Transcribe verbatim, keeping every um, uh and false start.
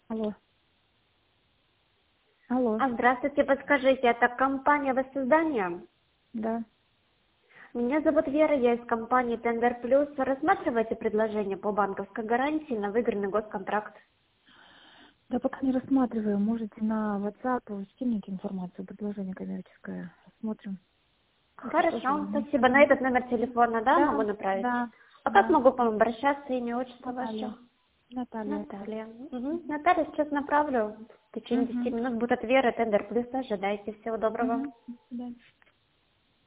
Алло. Алло. А, здравствуйте, подскажите, это компания «Воссоздание»? Да. Меня зовут Вера, я из компании «Тендер Плюс». Рассматриваете предложение по банковской гарантии на выигранный госконтракт? Да пока не рассматриваю. Можете на WhatsApp скинуть информацию, предложение коммерческое. Смотрим. Хорошо, Рассмотрим. спасибо. На этот номер телефона, да, могу Да, направить? да, А как да. могу к вам обращаться, имя, отчество ваше? Наталья. Наталья. Наталья. Угу. Наталья, сейчас направлю. В течение десяти Угу. минут будет от Веры, Тендер Плюс. Ожидайте. Всего доброго. Угу. До свидания.